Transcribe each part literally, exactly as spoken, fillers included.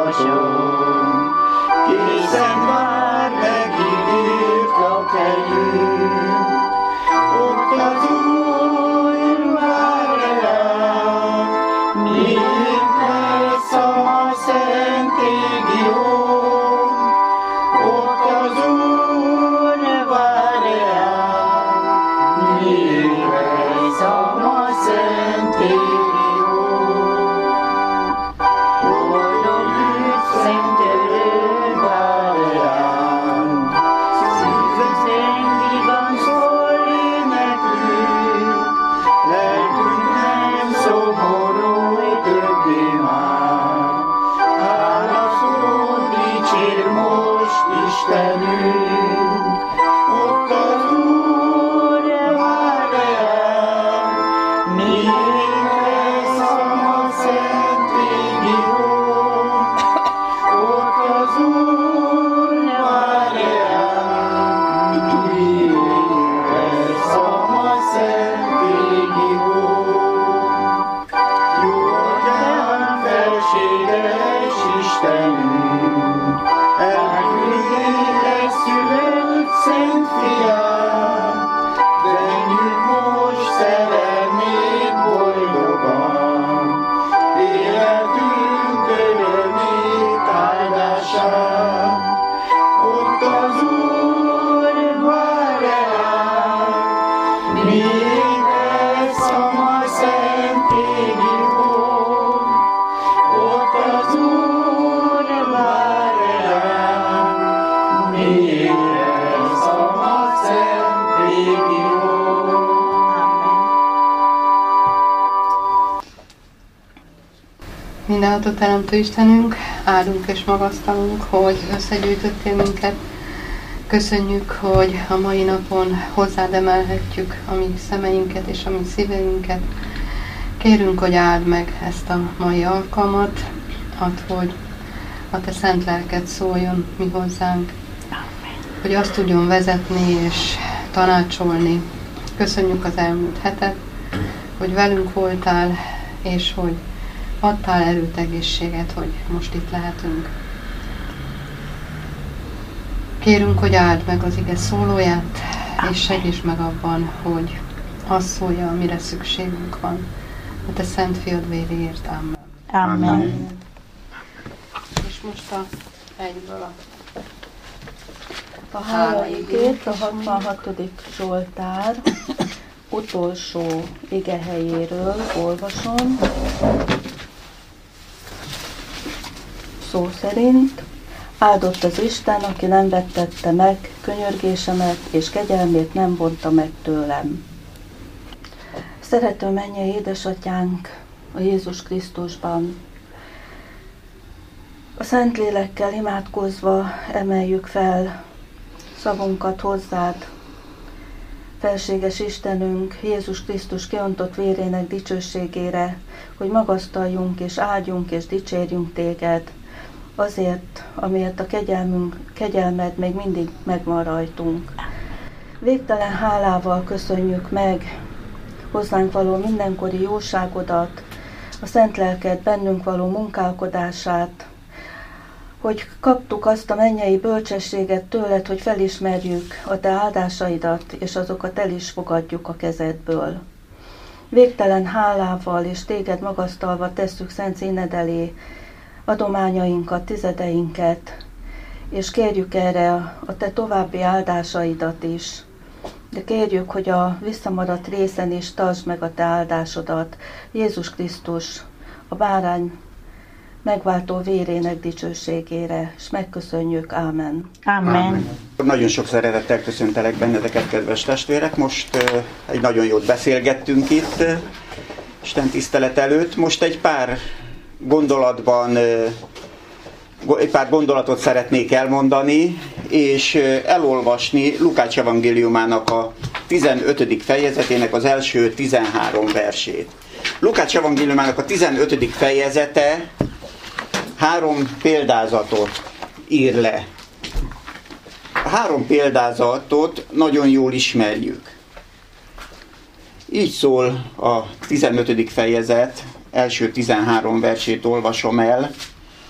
olvasom. Készen vár megígért lakhelyünk, ott az Úr vár ránk, miünk lesz a szent égi hón. Ott az Úr vár ránk, miünk lesz a szent égi hón. Boldog üdv, Szent Örök vár ránk, szívünkben szól éneklünk, lelkünk nem szomorú többé már. Hála szót dicsér most Istenünk, ott az Úr vár ránk, miünk lesz a szent égi hón. Ott az Úr vár ránk, miünk lesz a szent égi hón. Jó atyám, felséges Istenünk, elküldtél szülött szent fiát, venjük most szerelmét boldogan, életünk örömét, áldását. Ott az Úr vár ránk, miünk lesz a szent égi hón. Ott az Úr vár ránk, miünk lesz a szent égi hón. Mindenható Teremtő Istenünk, áldunk és magasztalunk, hogy összegyűjtöttél minket. Köszönjük, hogy a mai napon hozzád emelhetjük a mi szemeinket és a mi szíveinket. Kérünk, hogy áld meg ezt a mai alkalmat, add, hogy a te szent lelked szóljon mi hozzánk, hogy azt tudjon vezetni és tanácsolni. Köszönjük az elmúlt hetet, hogy velünk voltál, és hogy adtál erőt, egészséget, hogy most itt lehetünk. Kérünk, hogy áld meg az ige szólóját, és segíts meg abban, hogy az szólja, amire szükségünk van. A te szent fiad véréért. Amen. Amen. És most a egyből a A hálaigét a hatvanhatodik Zsoltár utolsó igehelyéről olvasom. Szó szerint: áldott az Isten, aki nem vettette meg könyörgésemet, és kegyelmét nem vonta meg tőlem. Szerető mennyei édesatyánk a Jézus Krisztusban, a Szentlélekkel imádkozva emeljük fel szavunkat hozzád, felséges Istenünk, Jézus Krisztus kiontott vérének dicsőségére, hogy magasztaljunk és áldjunk és dicsérjünk téged, azért, amiért a kegyelmünk, kegyelmed még mindig megvan rajtunk. Végtelen hálával köszönjük meg hozzánk való mindenkori jóságodat, a szent lelked bennünk való munkálkodását, hogy kaptuk azt a mennyei bölcsességet tőled, hogy felismerjük a te áldásaidat, és azokat el is fogadjuk a kezedből. Végtelen hálával és téged magasztalva tesszük szent színed elé adományainkat, tizedeinket, és kérjük erre a te további áldásaidat is. De kérjük, hogy a visszamaradt részen is tartsd meg a te áldásodat, Jézus Krisztus, a bárány megváltó vérének dicsőségére, és megköszönjük. Ámen. Amen. Nagyon sok szeretettel köszöntelek benneteket, kedves testvérek. Most uh, egy nagyon jót beszélgettünk itt uh, Isten tisztelet előtt. Most egy pár gondolatban, uh, egy pár gondolatot szeretnék elmondani, és uh, elolvasni Lukács evangéliumának a tizenötödik fejezetének az első tizenhárom versét. Lukács evangéliumának a tizenötödik fejezete három példázatot ír le. A három példázatot nagyon jól ismerjük. Így szól a tizenötödik fejezet, első tizenhárom versét olvasom el.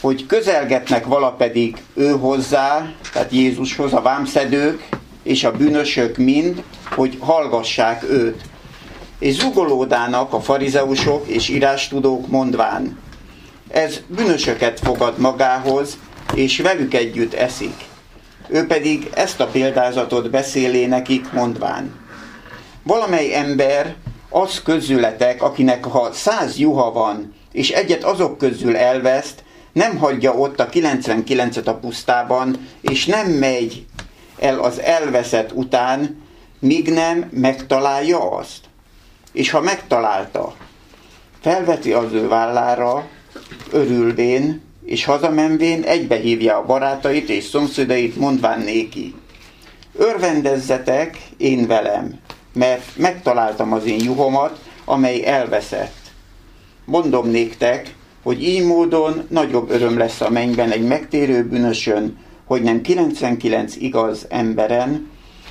hogy közelgetnek vala pedig ő hozzá, tehát Jézushoz, a vámszedők és a bűnösök mind, hogy hallgassák őt. És zugolódának a farizeusok és írástudók mondván, ez bűnösöket fogad magához, és velük együtt eszik. Ő pedig ezt a példázatot beszélé nekik mondván. Valamely ember az közületek, akinek ha száz juha van, és egyet azok közül elveszt, nem hagyja ott a kilencvenkilencet a pusztában, és nem megy el az elveszett után, míg nem megtalálja azt. És ha megtalálta, felveti az ő vállára, örülvén, és hazamenvén egybehívja a barátait és szomszédait, mondván néki, örvendezzetek én velem, mert megtaláltam az én juhomat, amely elveszett. Mondom néktek, hogy így módon nagyobb öröm lesz a mennyben egy megtérő bűnösön, hogy nem kilencvenkilenc igaz emberen,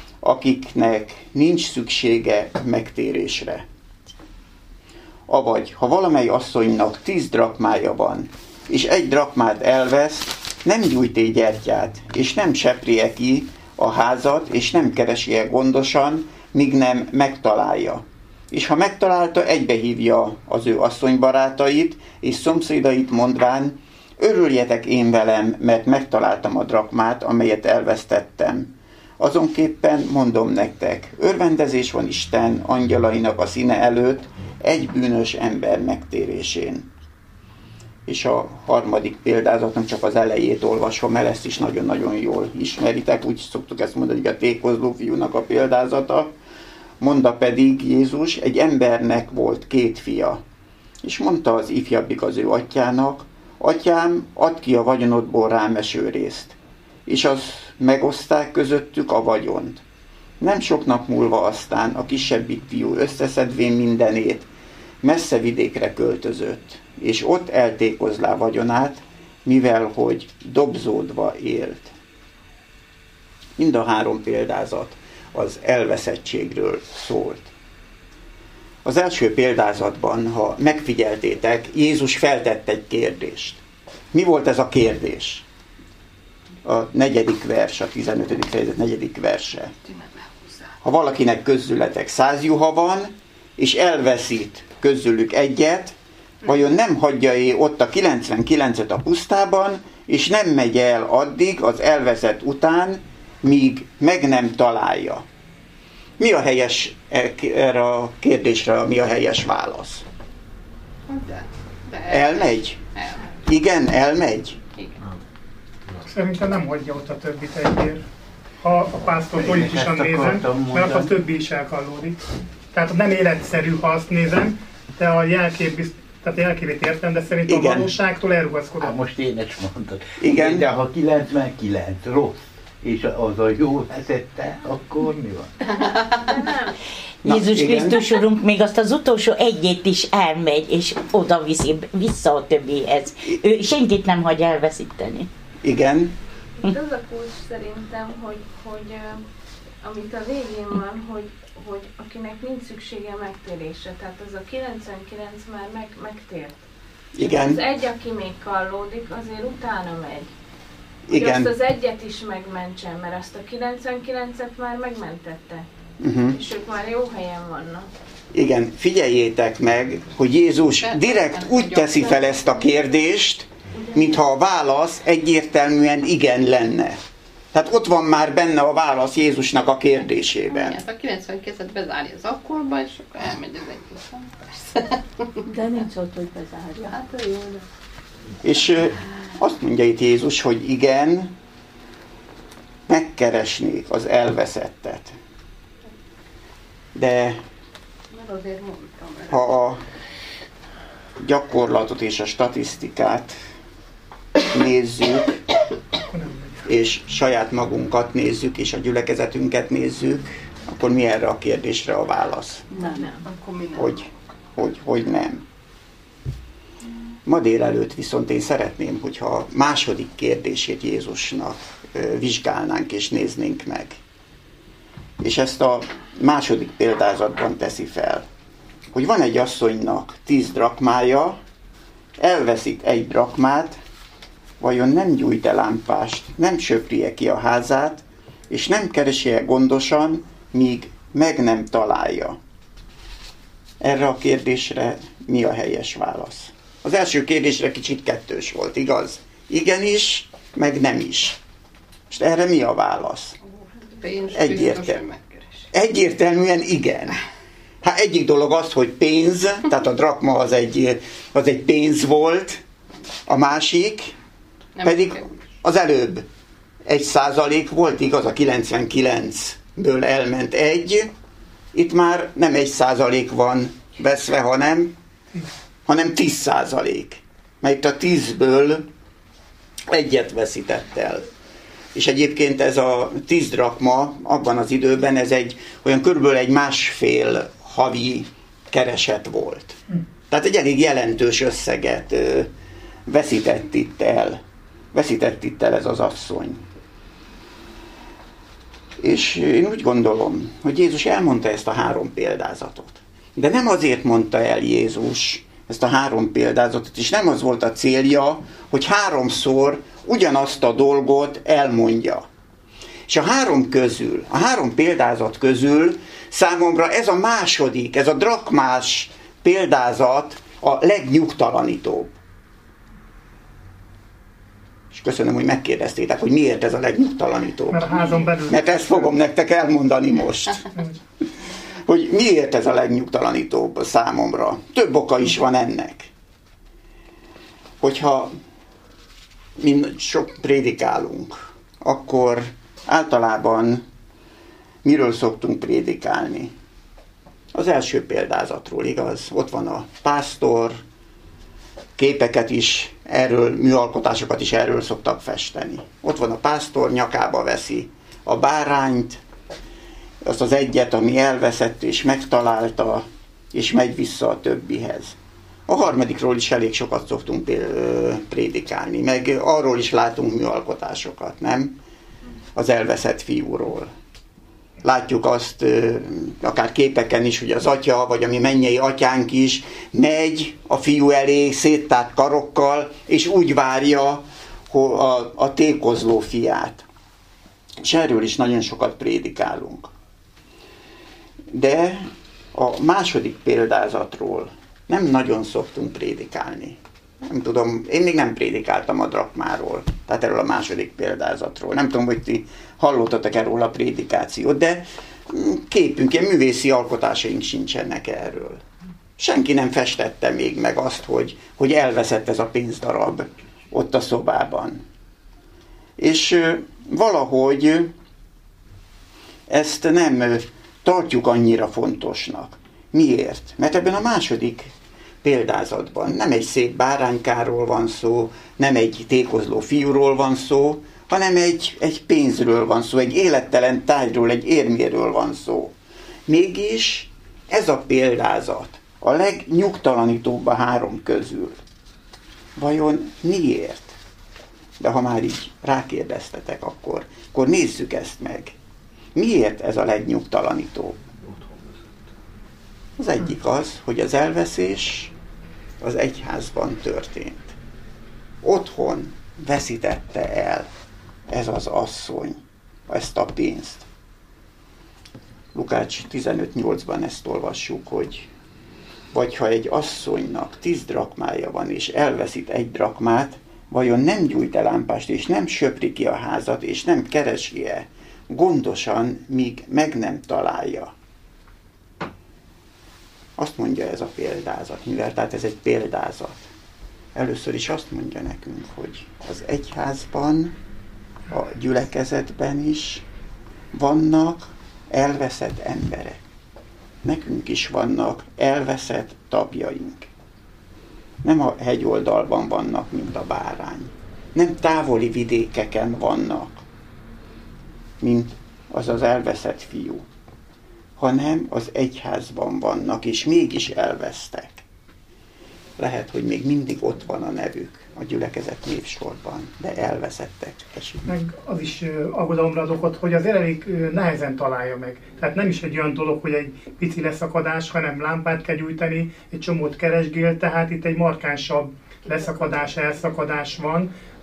akiknek nincs szüksége megtérésre. Avagy, ha valamely asszonynak tíz drakmája van, és egy drakmát elvesz, nem gyújté gyertyát, és nem seprie ki a házat, és nem keresi-e gondosan, míg nem megtalálja. És ha megtalálta, egybehívja az ő asszonybarátait és szomszédait, mondván, örüljetek én velem, mert megtaláltam a drakmát, amelyet elvesztettem. Azonképpen mondom nektek, örvendezés van Isten angyalainak a színe előtt egy bűnös ember megtérésén. És a harmadik példázatnak csak az elejét olvasom el, ezt is nagyon-nagyon jól ismeritek, úgy szoktuk ezt mondani, hogy a tékozló fiúnak a példázata. Mondta pedig Jézus, egy embernek volt két fia, és mondta az ifjabbik az ő atyának, atyám, add ki a vagyonodból rám eső részt, és az megoszták közöttük a vagyont. Nem sok nap múlva aztán a kisebbik fiú összeszedvén mindenét messze vidékre költözött, és ott eltékozlá vagyonát, mivel hogy dobzódva élt. Mind a három példázat az elveszettségről szólt. Az első példázatban, ha megfigyeltétek, Jézus feltett egy kérdést. Mi volt ez a kérdés? A negyedik vers, a tizenötödik fejezet negyedik verse. Ha valakinek közületek száz juha van, és elveszít közülük egyet, vajon nem hagyja-e ott a kilencvenkilencet a pusztában, és nem megy el addig az elveszett után, míg meg nem találja? Mi a helyes erre a kérdésre, mi a helyes válasz? De, de elmegy? elmegy. Igen, elmegy? Igen. Szerintem nem hagyja ott a többit egyért. Ha a pásztor politikusan ezt nézem, akartam mert mondani. akkor a többi is elkallódik. Tehát nem életszerű, ha azt nézem, de a jelkép, bizt- tehát a jelképét értem, de szerintem Igen. a valóságtól Hát elrugaszkodom. most én is mondtad. Igen. De ha kilencvenkilenc rossz, és az a jó vezette, akkor mi van? Na, Jézus igen. Krisztus Urunk még azt az utolsó egyét is elmegy, és oda viszi vissza a többihez. Ő senkit nem hagy elveszíteni. Igen. Itt az a kulcs szerintem, hogy, hogy uh, amit a végén van, hogy, hogy akinek nincs szüksége megtérésre, tehát az a kilencvenkilenc már meg, megtért. Az Igen. egy, aki még kallódik, azért utána megy. Hogy Igen. azt az egyet is megmentsen, mert azt a kilencvenkilencet már megmentette. Uh-huh. És ők már jó helyen vannak. Igen, figyeljétek meg, hogy Jézus direkt úgy teszi fel ezt a kérdést, mintha a válasz egyértelműen igen lenne. Tehát ott van már benne a válasz Jézusnak a kérdésében. Hát a kilencvenkettőt bezárja az akkorba, és akkor elmegy az egy után. Persze. De nincs ott, hogy bezárja. Hát jó, de... És ö, azt mondja itt Jézus, hogy igen, megkeresnék az elveszettet. De Mert azért mondtam. ha a gyakorlatot és a statisztikát nézzük, és saját magunkat nézzük, és a gyülekezetünket nézzük, akkor mi erre a kérdésre a válasz? Nem, nem, akkor mi nem. Hogy, hogy, hogy nem. Ma délelőtt viszont én szeretném, hogyha a második kérdését Jézusnak ö, vizsgálnánk és néznénk meg. És ezt a második példázatban teszi fel, hogy van egy asszonynak tíz drakmája, elveszít egy drakmát, vajon nem gyújt-e lámpást, nem söpri-e ki a házát, és nem keresi-e gondosan, míg meg nem találja? Erre a kérdésre mi a helyes válasz? Az első kérdésre kicsit kettős volt, igaz? Igenis, meg nem is. És erre mi a válasz? Egyértelmű. Egyértelműen igen. Hát egyik dolog az, hogy pénz, tehát a drakma az egy, az egy pénz volt, a másik nem pedig az előbb egy százalék volt, igaz, a kilencvenkilencből elment egy, itt már nem egy százalék van veszve, hanem, hanem tíz százalék. Mert itt a tízből egyet veszített el. És egyébként ez a tíz drakma abban az időben ez egy olyan körülbelül egy másfél havi kereset volt. Tehát egy elég jelentős összeget ö, veszített itt el. Veszített itt el ez az asszony. És én úgy gondolom, hogy Jézus elmondta ezt a három példázatot. De nem azért mondta el Jézus ezt a három példázatot, és nem az volt a célja, hogy háromszor ugyanazt a dolgot elmondja. És a három közül, a három példázat közül számomra ez a második, ez a drakmás példázat a legnyugtalanítóbb. És köszönöm, hogy megkérdeztétek, hogy miért ez a legnyugtalanítóbb. Mert a házon belül. Mert ezt fogom nektek elmondani most. Hogy miért ez a legnyugtalanítóbb a számomra. Több oka is van ennek. Hogyha mi sok prédikálunk, akkor általában miről szoktunk prédikálni? Az első példázatról, igaz? Ott van a pásztor, képeket is erről, műalkotásokat is erről szoktak festeni. Ott van a pásztor, nyakába veszi a bárányt, azt az egyet, ami elveszett és megtalálta, és megy vissza a többihez. A harmadikról is elég sokat szoktunk prédikálni, meg arról is látunk műalkotásokat, nem? Az elveszett fiúról. Látjuk azt, akár képeken is, hogy az atya, vagy a mi mennyei atyánk is megy a fiú elé széttárt karokkal, és úgy várja a, a tékozló fiát. És erről is nagyon sokat prédikálunk. De a második példázatról nem nagyon szoktunk prédikálni. Nem tudom, én még nem prédikáltam a drakmáról, tehát erről a második példázatról. Nem tudom, hogy ti hallottatok erről a prédikációt, de képünk, ilyen művészi alkotásaink sincsenek erről. Senki nem festette még meg azt, hogy, hogy elveszett ez a pénzdarab ott a szobában. És valahogy ezt nem tartjuk annyira fontosnak. Miért? Mert ebben a második példázatban nem egy szép báránykáról van szó, nem egy tékozló fiúról van szó, hanem egy, egy pénzről van szó, egy élettelen tárgyról, egy érméről van szó. Mégis ez a példázat a legnyugtalanítóbb a három közül. Vajon miért? De ha már így rákérdeztetek, akkor, akkor nézzük ezt meg. Miért ez a legnyugtalanítóbb? Az egyik az, hogy az elveszés az egyházban történt. Otthon veszítette el ez az asszony ezt a pénzt. Lukács tizenöt nyolcban ezt olvassuk, hogy vagy ha egy asszonynak tíz drakmája van, és elveszít egy drakmát, vajon nem gyújt-e lámpást, és nem söpri ki a házat, és nem keresi-e gondosan, míg meg nem találja? Azt mondja ez a példázat, mivel tehát ez egy példázat. Először is azt mondja nekünk, hogy az egyházban, a gyülekezetben is vannak elveszett emberek. Nekünk is vannak elveszett tagjaink. Nem a hegyoldalban vannak, mint a bárány. Nem távoli vidékeken vannak, mint az az elveszett fiú, hanem az egyházban vannak, és mégis elvesztek. Lehet, hogy még mindig ott van a nevük a gyülekezet névsorban, de elveszettek. Esik. Meg az is aggodalomra ad okot, hogy azért elég nehezen találja meg. Tehát nem is egy olyan dolog, hogy egy pici leszakadás, hanem lámpát kell gyújtani, egy csomót keresgél, tehát itt egy markánsabb leszakadás, elszakadás van,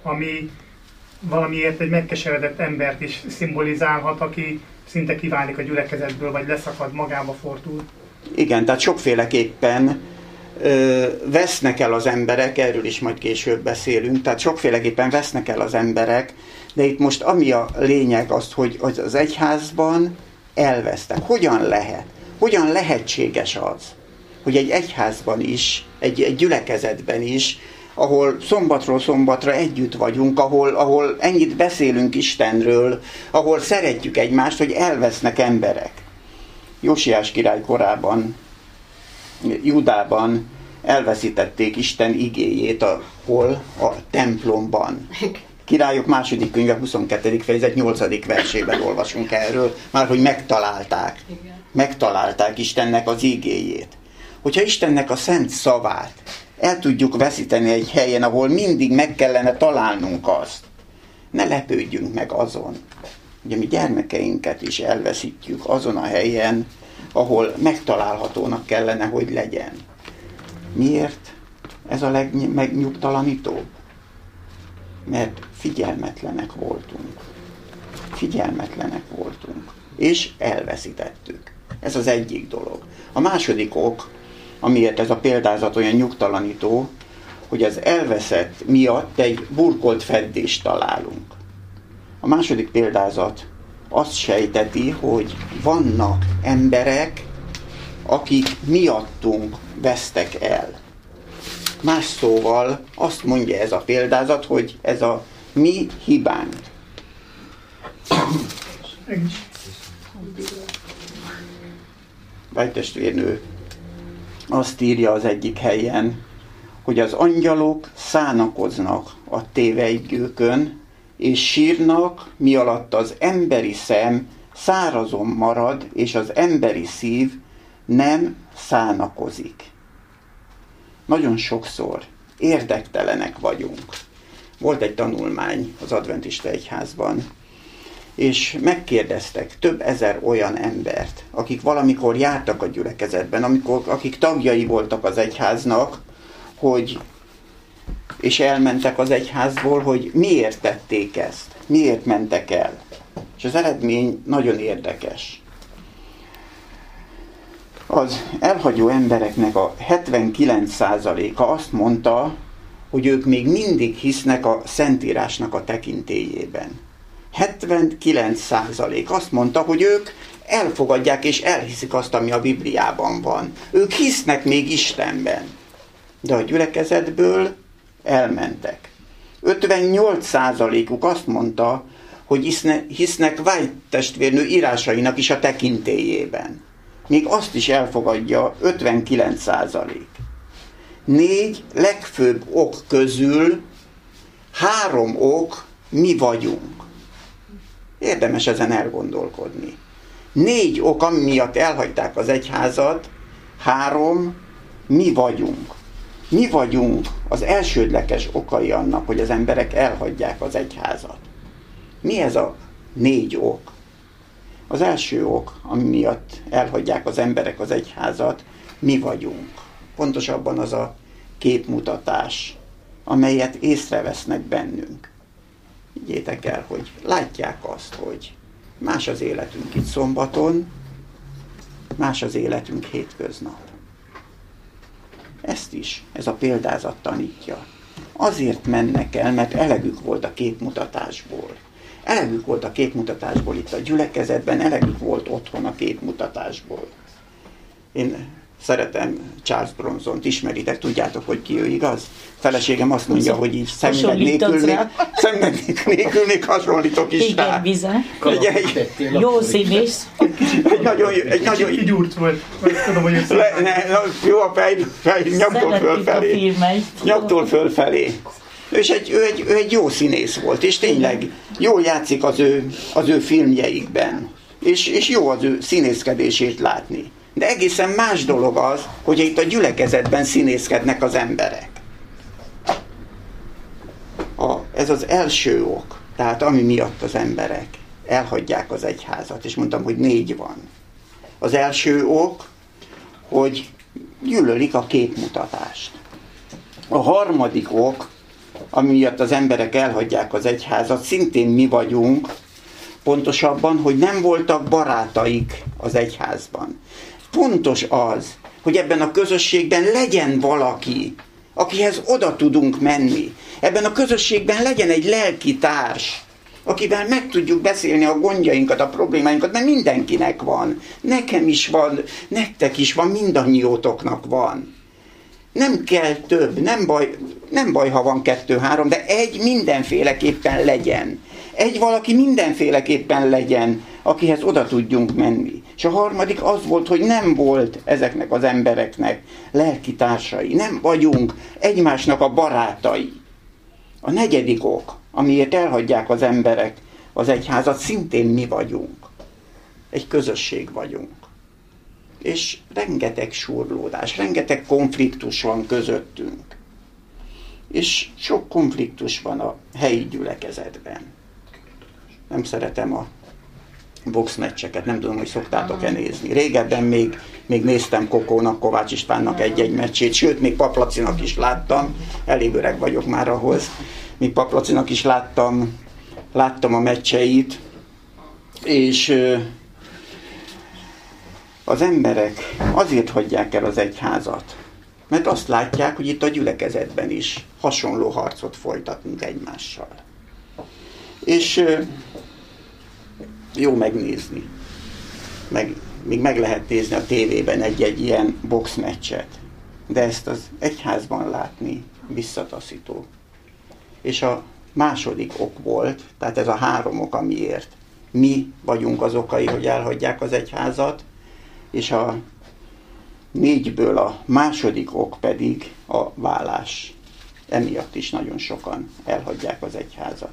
ami valamiért egy megkeseredett embert is szimbolizálhat, aki szinte kiválik a gyülekezetből, vagy leszakad, magába fordul. Igen, tehát sokféleképpen ö, vesznek el az emberek, erről is majd később beszélünk, tehát sokféleképpen vesznek el az emberek, de itt most ami a lényeg az, hogy az egyházban elvesztek. Hogyan lehet? Hogyan lehetséges az, hogy egy egyházban is, egy, egy gyülekezetben is, ahol szombatról szombatra együtt vagyunk, ahol, ahol ennyit beszélünk Istenről, ahol szeretjük egymást, hogy elvesznek emberek. Jósiás király korában, Júdában elveszítették Isten igéjét, ahol a templomban. Királyok második könyve huszonkettedik fejezet nyolcadik versében olvasunk erről, már hogy megtalálták. Megtalálták Istennek az igéjét. Hogyha Istennek a szent szavát el tudjuk veszíteni egy helyen, ahol mindig meg kellene találnunk azt, ne lepődjünk meg azon, hogy a mi gyermekeinket is elveszítjük azon a helyen, ahol megtalálhatónak kellene, hogy legyen. Miért? Ez a legmegnyugtalanítóbb. Mert figyelmetlenek voltunk. Figyelmetlenek voltunk. És elveszítettük. Ez az egyik dolog. A második ok, amiért ez a példázat olyan nyugtalanító, hogy az elveszett miatt egy burkolt feddést találunk. A második példázat azt sejteti, hogy vannak emberek, akik miattunk vesztek el. Más szóval azt mondja ez a példázat, hogy ez a mi hibánk. Vágytestvérnő azt írja az egyik helyen, hogy az angyalok szánakoznak a tévejgőkön, és sírnak, mi alatt az emberi szem szárazon marad, és az emberi szív nem szánakozik. Nagyon sokszor érdektelenek vagyunk. Volt egy tanulmány az adventista egyházban, és megkérdeztek több ezer olyan embert, akik valamikor jártak a gyülekezetben, amikor, akik tagjai voltak az egyháznak, hogy, és elmentek az egyházból, hogy miért tették ezt, miért mentek el. És az eredmény nagyon érdekes. Az elhagyó embereknek a hetvenkilenc százaléka azt mondta, hogy ők még mindig hisznek a Szentírásnak a tekintélyében. hetvenkilenc százalék azt mondta, hogy ők elfogadják és elhiszik azt, ami a Bibliában van. Ők hisznek még Istenben. De a gyülekezetből elmentek. ötvennyolc százalékuk azt mondta, hogy hisznek White testvérnő írásainak is a tekintélyében. Még azt is elfogadja ötvenkilenc százalék. Négy legfőbb ok közül három ok mi vagyunk. Érdemes ezen elgondolkodni. Négy ok, ami miatt elhagyták az egyházat, három mi vagyunk. Mi vagyunk az elsődleges okai annak, hogy az emberek elhagyják az egyházat. Mi ez a négy ok? Az első ok, ami miatt elhagyják az emberek az egyházat, mi vagyunk. Pontosabban az a képmutatás, amelyet észrevesznek bennünk. Higgyétek el, hogy látják azt, hogy más az életünk itt szombaton, más az életünk hétköznap. Ezt is ez a példázat tanítja. Azért mennek el, mert elegük volt a képmutatásból. Elegük volt a képmutatásból itt a gyülekezetben, elegük volt otthon a képmutatásból. Én szeretem Charles Bronsont, ismeritek, tudjátok, hogy ki ő, igaz? Feleségem azt mondja, hogy így szemüveg nélkül, még, szemüveg nélkül még hasonlítok is rá. Igen, bizony. Egy, egy, jó színész. Egy nagyon, egy nagyon... Kigyúrt volt. Tudom, hogy Le, ne, na, jó a fej, fej nyaktól fölfelé. Nyaktól fölfelé. És egy, ő, egy, ő egy jó színész volt, és tényleg jól játszik az ő, az ő filmjeikben. És, és jó az ő színészkedését látni. De egészen más dolog az, hogy itt a gyülekezetben színészkednek az emberek. A, ez az első ok, tehát ami miatt az emberek elhagyják az egyházat, és mondtam, hogy négy van. Az első ok, hogy gyűlölik a képmutatást. A harmadik ok, ami miatt az emberek elhagyják az egyházat, szintén mi vagyunk, pontosabban, hogy nem voltak barátaik az egyházban. Fontos az, hogy ebben a közösségben legyen valaki, akihez oda tudunk menni. Ebben a közösségben legyen egy lelki társ, akivel meg tudjuk beszélni a gondjainkat, a problémáinkat, mert mindenkinek van. Nekem is van, nektek is van, mindannyiótoknak van. Nem kell több, nem baj, nem baj, ha van kettő-három, de egy mindenféleképpen legyen. Egy valaki mindenféleképpen legyen, akihez oda tudjunk menni. És a harmadik az volt, hogy nem volt ezeknek az embereknek lelki társai. Nem vagyunk egymásnak a barátai. A negyedik ok, amiért elhagyják az emberek az egyházat, szintén mi vagyunk. Egy közösség vagyunk. És rengeteg surlódás, rengeteg konfliktus van közöttünk. És sok konfliktus van a helyi gyülekezetben. Nem szeretem a boxmeccseket, nem tudom, hogy szoktátok-e nézni. Régebben még, még néztem Kokónak, Kovács Istvánnak egy-egy meccsét, sőt, még Paplacinak is láttam, elég öreg vagyok már ahhoz, még Paplacinak is láttam, láttam a meccseit, és az emberek azért hagyják el az egyházat, mert azt látják, hogy itt a gyülekezetben is hasonló harcot folytatnak egymással. És jó megnézni. Meg, még meg lehet nézni a tévében egy-egy ilyen boxmeccset. De ezt az egyházban látni visszataszító. És a második ok volt, tehát ez a három ok, amiért mi vagyunk az okai, hogy elhagyják az egyházat, és a négyből a második ok pedig a vállás. Emiatt is nagyon sokan elhagyják az egyházat.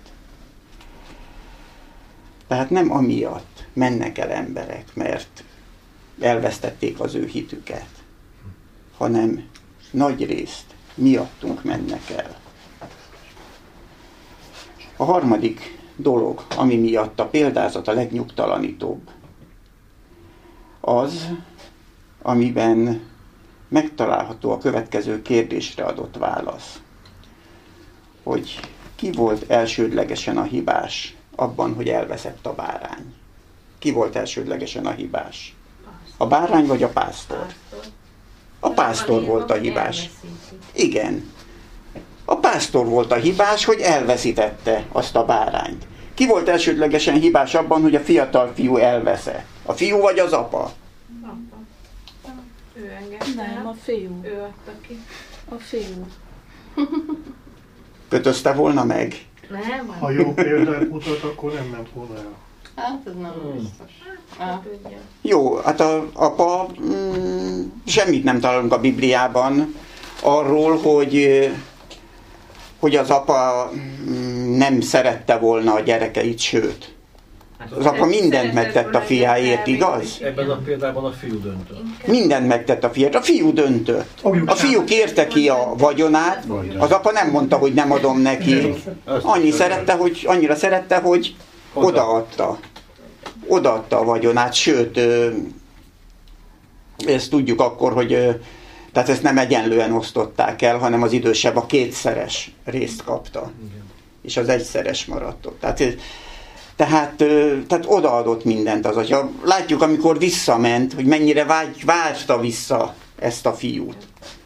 Tehát nem amiatt mennek el emberek, mert elvesztették az ő hitüket, hanem nagy részt miattunk mennek el. A harmadik dolog, ami miatt a példázat a legnyugtalanítóbb, az, amiben megtalálható a következő kérdésre adott válasz. Hogy ki volt elsődlegesen a hibás abban, hogy elveszett a bárány? Ki volt elsődlegesen a hibás? A bárány vagy a pásztor? A pásztor volt a hibás. Igen. A pásztor volt a hibás, hogy elveszítette azt a bárányt. Ki volt elsődlegesen hibás abban, hogy a fiatal fiú elveszett? A fiú vagy az apa? Apa. Ő engedte. Nem, a fiú. Ő adta ki. A fiú. Kötözte volna meg? Nem. Ha jó példát mutat, akkor nem ment volna el. Hát ez nem biztos. Ah. Jó, hát az apa mm, semmit nem találunk a Bibliában arról, hogy, hogy az apa mm, nem szerette volna a gyerekeit, sőt. Az apa mindent megtett a fiáért, igaz? Ebben a példában a fiú döntött. Mindent megtett a fiáért. A fiú döntött. A fiú kérte ki a vagyonát, az apa nem mondta, hogy nem adom neki. Annyi szerette, hogy, annyira szerette, hogy odaadta. Odaadta a vagyonát, sőt, ezt tudjuk akkor, hogy tehát ezt nem egyenlően osztották el, hanem az idősebb a kétszeres részt kapta. És az egyszeres maradt ott. Tehát Tehát, tehát odaadott mindent az atya. Látjuk, amikor visszament, hogy mennyire vágy, várta vissza ezt a fiút.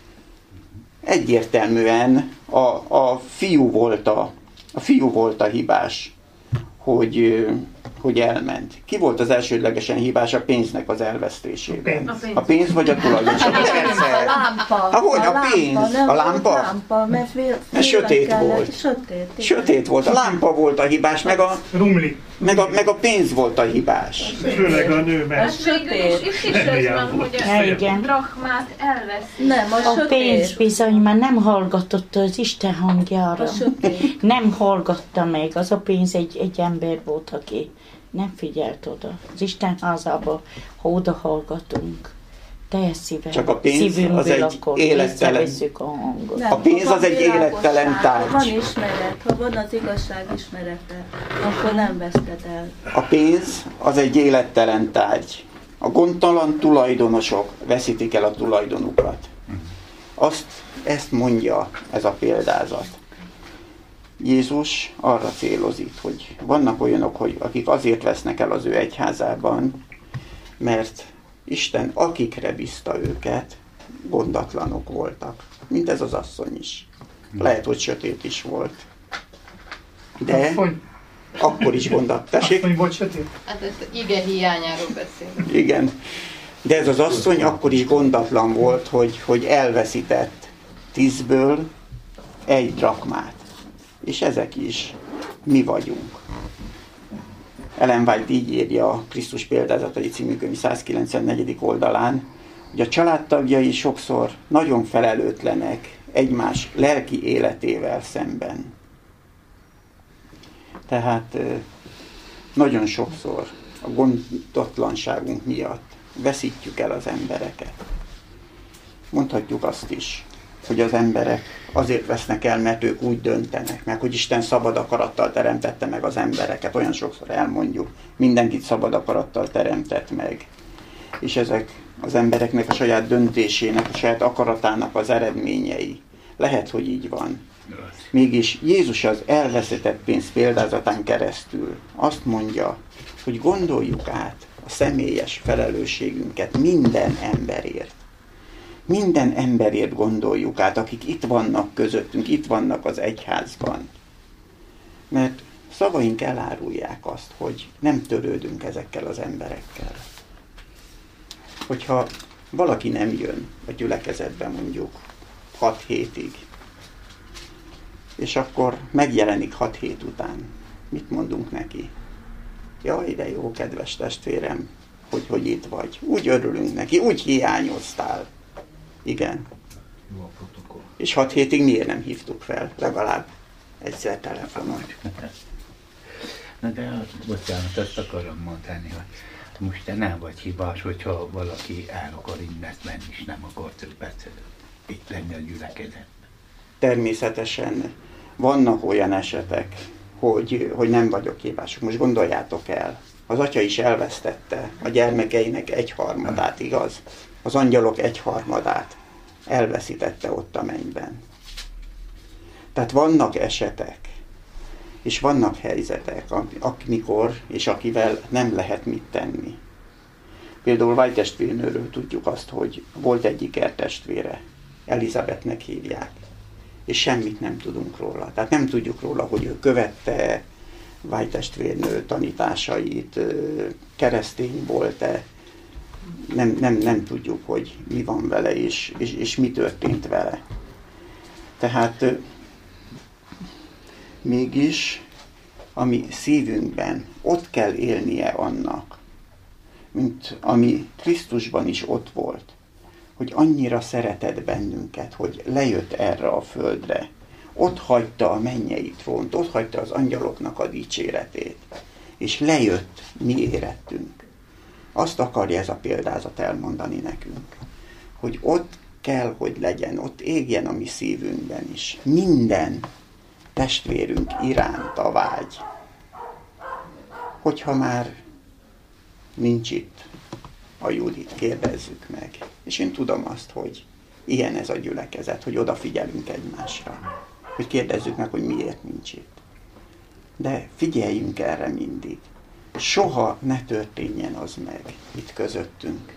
Egyértelműen a, a, fiú volt a, a fiú volt a hibás, hogy, hogy elment. Ki volt az elsődlegesen hibás a pénznek az elvesztésében? A pénz, a pénz vagy a tulajdonos? A lámpa. Ha, hogy a pénz? Nem a lámpa? volt lámpa, mert, fél, mert sötét kellett. volt. Sötét, sötét volt. A lámpa volt a hibás, meg a, Rumli. meg a, meg a pénz volt a hibás. Főleg a nő, mert Ez végül is itt is ez van, hogy Ja, igen. a drachmát elveszi. Nem, a, A sötét. pénz bizony már nem hallgatott az Isten hangjára. A sötét. Nem hallgatta meg. Az a pénz egy, egy ember volt, aki nem figyelt oda. Az Isten házába, ha oda hallgatunk, teljes szívvel, Csak a pénz szívünkből, az egy akkor élettelen- észrevesszük a hangot. Nem, A pénz ha az van egy élettelen világosság, tárgy. Ha van ismeret, ha van az igazság ismerete, akkor nem veszted el. A pénz az egy élettelen tárgy. A gondtalan tulajdonosok veszítik el a tulajdonukat. Azt, ezt mondja ez a példázat. Jézus arra célozik, hogy vannak olyanok, hogy akik azért vesznek el az ő egyházában, mert Isten akikre bízta őket, gondatlanok voltak. Mint ez az asszony is. Lehet, hogy sötét is volt. De Asszony. akkor is gondat. Tessék? Asszony volt sötét? Hát ez ige hiányáról beszélünk. Igen. De ez az asszony akkor is gondatlan volt, hogy, hogy elveszített tízből egy drakmát. És ezek is mi vagyunk. Ellen White így írja a Krisztus példázatai című könyv százkilencvennegyedik oldalán, hogy a családtagjai sokszor nagyon felelőtlenek egymás lelki életével szemben. Tehát nagyon sokszor a gondatlanságunk miatt veszítjük el az embereket. Mondhatjuk azt is, hogy az emberek azért vesznek el, mert ők úgy döntenek, meg hogy Isten szabad akarattal teremtette meg az embereket. Olyan sokszor elmondjuk, mindenkit szabad akarattal teremtett meg. És ezek az embereknek a saját döntésének, a saját akaratának az eredményei. Lehet, hogy így van. Mégis Jézus az elveszített pénz példázatán keresztül azt mondja, hogy gondoljuk át a személyes felelősségünket minden emberért. Minden emberért gondoljuk át, akik itt vannak közöttünk, itt vannak az egyházban. Mert szavaink elárulják azt, hogy nem törődünk ezekkel az emberekkel. Hogyha valaki nem jön a gyülekezetbe mondjuk hat hétig, és akkor megjelenik hat hét után, mit mondunk neki? Jaj, de jó, kedves testvérem, hogy, hogy itt vagy. Úgy örülünk neki, úgy hiányoztál. Igen. Jó a protokoll. És hat hétig miért nem hívtuk fel? Legalább egyszer telefonon. Na de, bocsánat, azt akarom mondani, hogy most te nem vagy hibás, hogyha valaki el akar innen menni, és nem akar többet itt lenni a gyülekezetben. Természetesen vannak olyan esetek, hogy, hogy nem vagyok hibások. Most gondoljátok el, az atya is elvesztette a gyermekeinek egyharmadát, igaz? Az angyalok egyharmadát elveszítette ott a mennyben. Tehát vannak esetek, és vannak helyzetek, amikor és akivel nem lehet mit tenni. Például White testvérnőről tudjuk azt, hogy volt egy ikertestvére, Elizabethnek hívják, és semmit nem tudunk róla. Tehát nem tudjuk róla, hogy ő követte White testvérnő tanításait, keresztény volt-e, nem, nem, nem tudjuk, hogy mi van vele, és, és, és mi történt vele. Tehát mégis, ami szívünkben ott kell élnie annak, mint ami Krisztusban is ott volt, hogy annyira szeretett bennünket, hogy lejött erre a földre, ott hagyta a mennyei trónt, ott hagyta az angyaloknak a dicséretét, és lejött mi érettünk. Azt akarja ez a példázat elmondani nekünk, hogy ott kell, hogy legyen, ott égjen a mi szívünkben is minden testvérünk iránt a vágy. Hogyha már nincs itt a Judit, kérdezzük meg. És én tudom azt, hogy ilyen ez a gyülekezet, hogy odafigyelünk egymásra. Hogy kérdezzük meg, hogy miért nincs itt. De figyeljünk erre mindig. Soha ne történjen az meg itt közöttünk,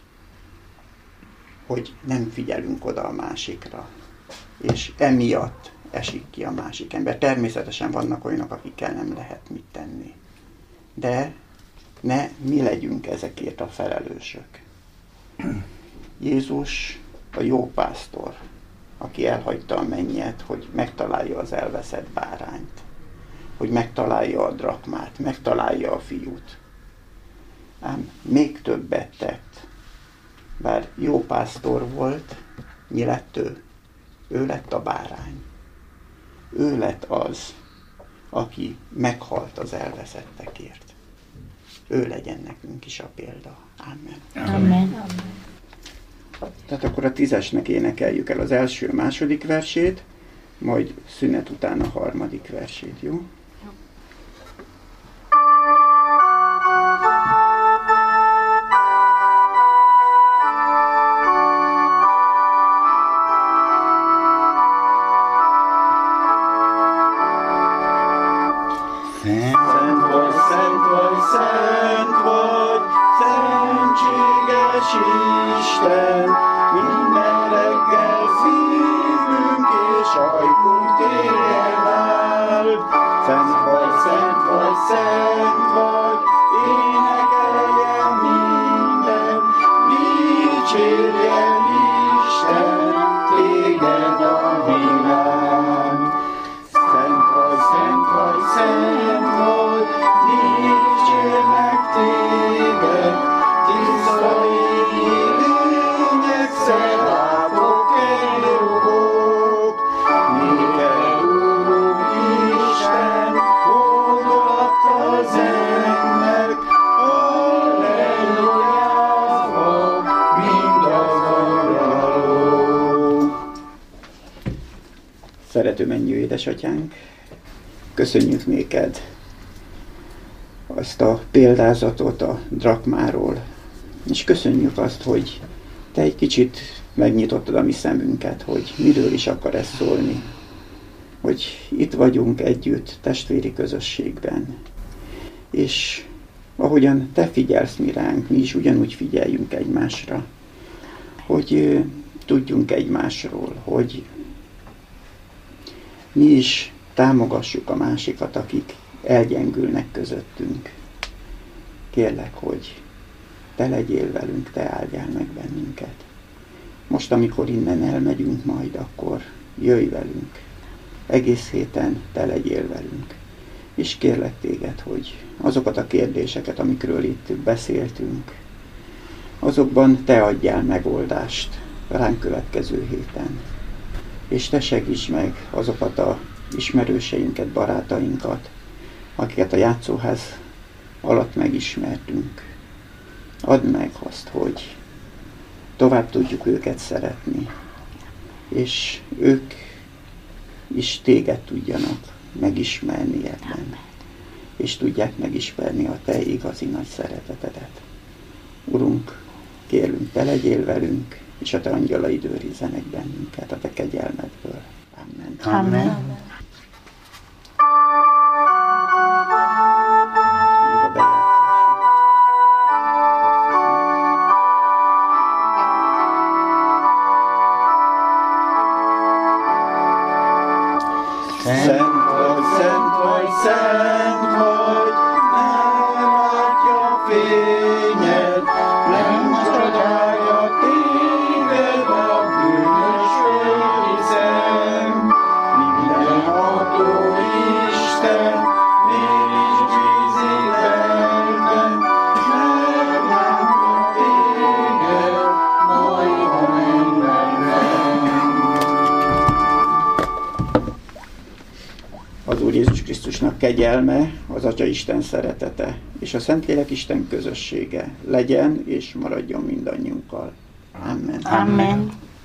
hogy nem figyelünk oda a másikra, és emiatt esik ki a másik ember. Természetesen vannak olyanok, akikkel nem lehet mit tenni. De ne mi legyünk ezekért a felelősök. Jézus a jó pásztor, aki elhagyta a mennyet, hogy megtalálja az elveszett bárányt, hogy megtalálja a drakmát, megtalálja a fiút. Ám még többet tett. Bár jó pásztor volt, mi lett ő? Ő lett a bárány. Ő lett az, aki meghalt az elveszettekért. Ő legyen nekünk is a példa. Amen. Amen. Tehát akkor a tízesnek énekeljük el az első, a második versét, majd szünet után a harmadik versét, jó? Isten, minden reggel szívünk és ajkunk téged áld. Szent vagy, szent vagy, szent vagy, énekeljen minden, dicsérjen Isten, téged a világ. Szent vagy, szent vagy, szent vagy, dicsérnek téged, tiszta égi lények, szeráfok, kerubok. Néked, Úrunk Isten, hódolata zengnek, hallelujázva, mindazonra való. Szerető mennyű édesatyánk, köszönjük néked azt a példázatot a drakmáról, és köszönjük azt, hogy te egy kicsit megnyitottad a mi szemünket, hogy miről is akar ez szólni, hogy itt vagyunk együtt testvéri közösségben, és ahogyan te figyelsz mi ránk, mi is ugyanúgy figyeljünk egymásra, hogy tudjunk egymásról, hogy mi is támogassuk a másikat, akik elgyengülnek közöttünk. Kérlek, hogy te legyél velünk, te áldjál meg bennünket. Most, amikor innen elmegyünk majd, akkor jöjj velünk. Egész héten te legyél velünk. És kérlek téged, hogy azokat a kérdéseket, amikről itt beszéltünk, azokban te adjál megoldást ránk következő héten. És te segíts meg azokat a ismerőseinket, barátainkat, akiket a játszóház alatt megismertünk. Add meg azt, hogy tovább tudjuk őket szeretni, és ők is téged tudjanak megismerni ebben, és tudják megismerni a te igazi nagy szeretetedet. Urunk, kérlünk, te legyél velünk, és a te angyalaid őrizzenek bennünket a te kegyelmedből. Amen. Amen. Amen. Szent vagy, szent vagy, szent vagy, nem látja fényed, nem csodálja téged a bűnös fölhiszem. Mindenható Isten, mégis bízik bennem, nem látja téged, majd a mennyben. Az Úr Jézus Krisztusnak kegyelme, az Atya Isten szeretete és a Szentlélek Isten közössége legyen és maradjon mindannyiunkkal. Amen. Amen.